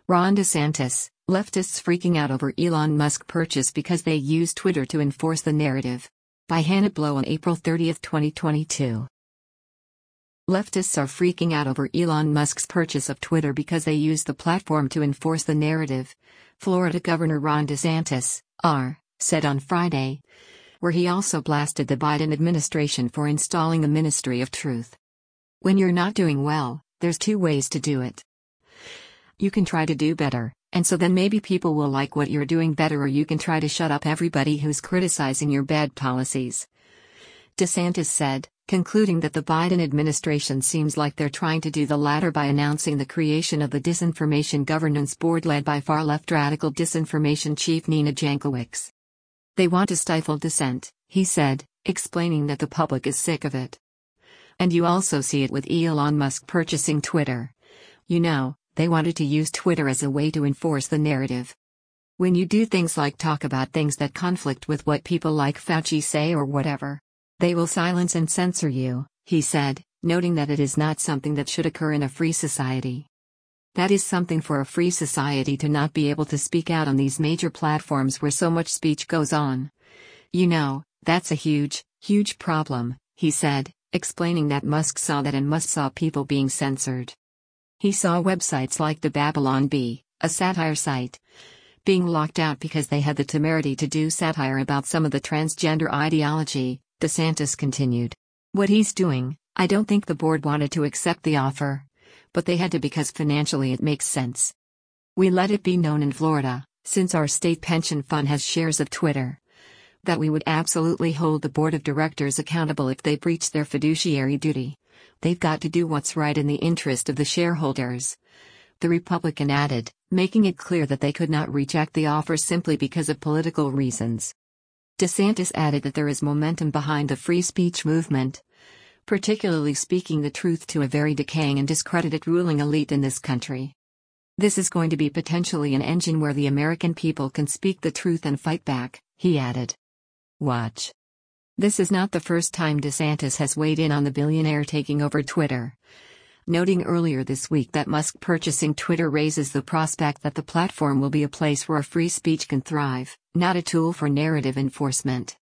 Ron DeSantis, leftists freaking out over Elon Musk purchase because they use Twitter to enforce the narrative. By Hannah Blow on April 30, 2022. Leftists are freaking out over Elon Musk's purchase of Twitter because they use the platform to enforce the narrative, Florida Governor Ron DeSantis, said on Friday, where he also blasted the Biden administration for installing the Ministry of Truth. When you're not doing well, there's two ways to do it. You can try to do better, and so then maybe people will like what you're doing better, or you can try to shut up everybody who's criticizing your bad policies. DeSantis said, concluding that the Biden administration seems like they're trying to do the latter by announcing the creation of the Disinformation Governance Board led by far-left radical disinformation chief Nina Jankowicz. They want to stifle dissent, he said, explaining that the public is sick of it. And you also see it with Elon Musk purchasing Twitter. They wanted to use Twitter as a way to enforce the narrative. When you do things like talk about things that conflict with what people like Fauci say or whatever, they will silence and censor you, he said, noting that it is not something that should occur in a free society. That is something for a free society to not be able to speak out on these major platforms where so much speech goes on. That's a huge, huge problem, he said, explaining that Musk saw that and Musk saw people being censored. He saw websites like the Babylon Bee, a satire site, being locked out because they had the temerity to do satire about some of the transgender ideology, DeSantis continued. What he's doing, I don't think the board wanted to accept the offer, but they had to because financially it makes sense. We let it be known in Florida, since our state pension fund has shares of Twitter, that we would absolutely hold the board of directors accountable if they breach their fiduciary duty. They've got to do what's right in the interest of the shareholders. The Republican added, making it clear that they could not reject the offer simply because of political reasons. DeSantis added that there is momentum behind the free speech movement, particularly speaking the truth to a very decaying and discredited ruling elite in this country. This is going to be potentially an engine where the American people can speak the truth and fight back, he added. Watch. This is not the first time DeSantis has weighed in on the billionaire taking over Twitter, noting earlier this week that Musk purchasing Twitter raises the prospect that the platform will be a place where free speech can thrive, not a tool for narrative enforcement.